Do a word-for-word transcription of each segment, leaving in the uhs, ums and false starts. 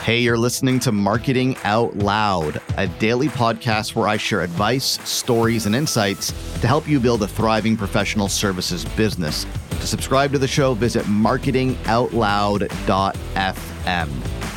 Hey, you're listening to Marketing Out Loud, a daily podcast where I share advice, stories, and insights to help you build a thriving professional services business. To subscribe to the show, visit marketing out loud dot f m.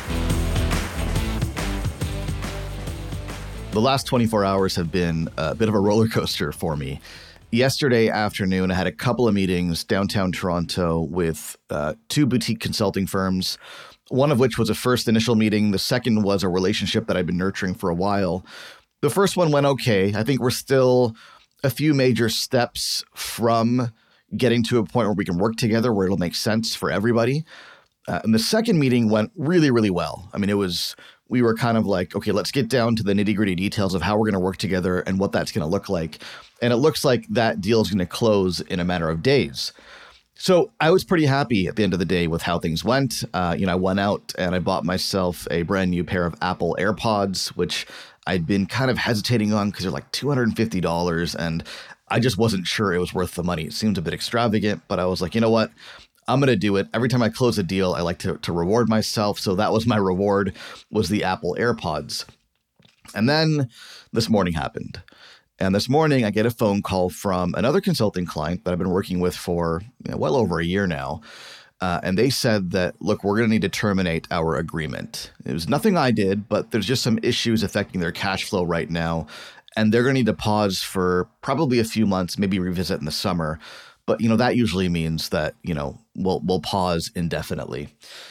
The last twenty-four hours have been a bit of a roller coaster for me. Yesterday afternoon, I had a couple of meetings downtown Toronto with uh, two boutique consulting firms, one of which was a first initial meeting. The second was a relationship that I've been nurturing for a while. The first one went okay. I think we're still a few major steps from getting to a point where we can work together, where it'll make sense for everybody. Uh, and the second meeting went really, really well. I mean, it was, we were kind of like, okay, let's get down to the nitty gritty details of how we're going to work together and what that's going to look like. And it looks like that deal is going to close in a matter of days. So I was pretty happy at the end of the day with how things went. Uh, you know, I went out and I bought myself a brand new pair of Apple AirPods, which I'd been kind of hesitating on because they're like two hundred fifty dollars. And I just wasn't sure it was worth the money. It seemed a bit extravagant, but I was like, you know what? I'm going to do it. Every time I close a deal, I like to, to reward myself. So that was my reward, was the Apple AirPods. And then this morning happened. And this morning, I get a phone call from another consulting client that I've been working with for you know, well over a year now. Uh, and they said that, look, we're going to need to terminate our agreement. It was nothing I did, but there's just some issues affecting their cash flow right now. And they're going to need to pause for probably a few months, maybe revisit in the summer. But, you know, that usually means that, you know, we'll we'll pause indefinitely.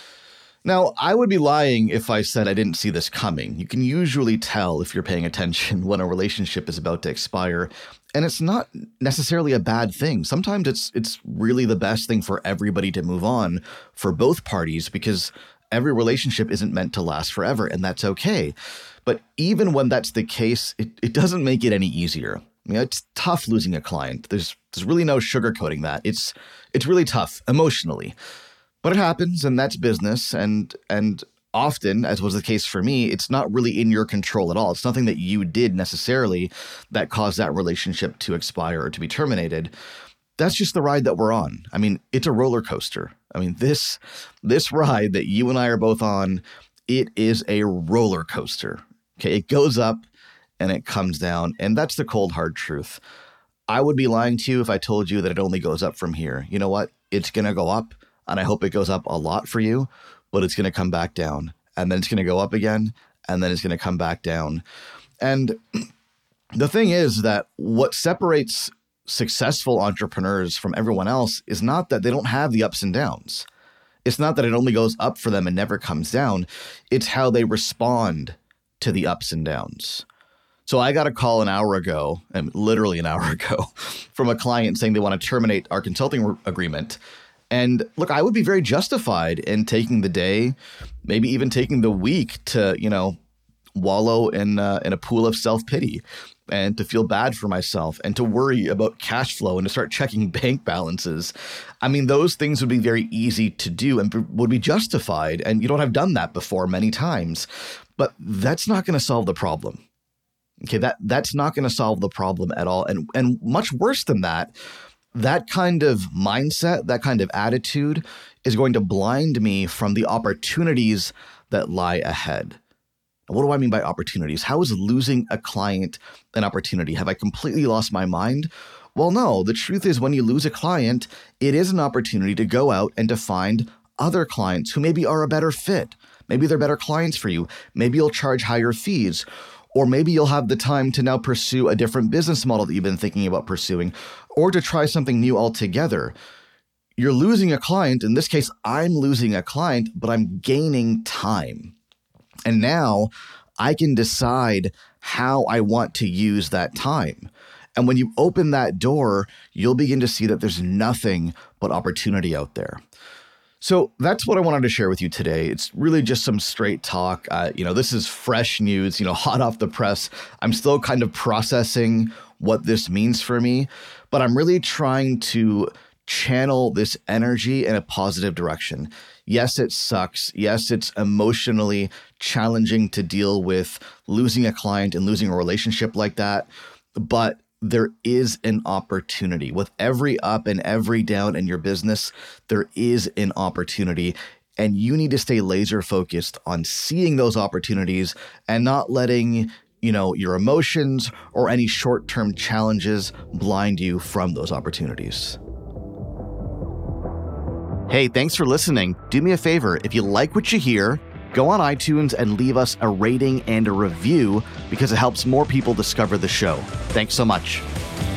Now, I would be lying if I said I didn't see this coming. You can usually tell if you're paying attention when a relationship is about to expire, and it's not necessarily a bad thing. Sometimes it's it's really the best thing for everybody to move on for both parties, because every relationship isn't meant to last forever, and that's okay. But even when that's the case, it, it doesn't make it any easier. I mean, it's tough losing a client. There's there's really no sugarcoating that. It's it's really tough emotionally. But it happens, and that's business. And and often, as was the case for me, it's not really in your control at all. It's nothing that you did necessarily that caused that relationship to expire or to be terminated. That's just the ride that we're on. I mean, it's a roller coaster. I mean, this this ride that you and I are both on, it is a roller coaster. Okay, it goes up and it comes down, and that's the cold, hard truth. I would be lying to you if I told you that it only goes up from here. You know what? It's going to go up. And I hope it goes up a lot for you, but it's going to come back down, and then it's going to go up again, and then it's going to come back down. And the thing is that what separates successful entrepreneurs from everyone else is not that they don't have the ups and downs. It's not that it only goes up for them and never comes down. It's how they respond to the ups and downs. So I got a call an hour ago, and literally an hour ago, from a client saying they want to terminate our consulting re- agreement. And look, I would be very justified in taking the day, maybe even taking the week to, you know, wallow in uh, in a pool of self-pity and to feel bad for myself and to worry about cash flow and to start checking bank balances. I mean, those things would be very easy to do and would be justified. And you don't have done that before many times, but that's not going to solve the problem. Okay, that that's not going to solve the problem at all. And and much worse than that, that kind of mindset, that kind of attitude is going to blind me from the opportunities that lie ahead. What do I mean by opportunities? How is losing a client an opportunity? Have I completely lost my mind? Well, no. The truth is, when you lose a client, it is an opportunity to go out and to find other clients who maybe are a better fit. Maybe they're better clients for you. Maybe you'll charge higher fees. Or maybe you'll have the time to now pursue a different business model that you've been thinking about pursuing, or to try something new altogether. You're losing a client. In this case, I'm losing a client, but I'm gaining time. And now I can decide how I want to use that time. And when you open that door, you'll begin to see that there's nothing but opportunity out there. So that's what I wanted to share with you today. It's really just some straight talk. Uh, you know, this is fresh news, you know, hot off the press. I'm still kind of processing what this means for me, but I'm really trying to channel this energy in a positive direction. Yes, it sucks. Yes, it's emotionally challenging to deal with losing a client and losing a relationship like that, but there is an opportunity. With every up and every down in your business, there is an opportunity. And you need to stay laser focused on seeing those opportunities and not letting, you know, your emotions or any short-term challenges blind you from those opportunities. Hey, thanks for listening. Do me a favor, if you like what you hear, go on iTunes and leave us a rating and a review because it helps more people discover the show. Thanks so much.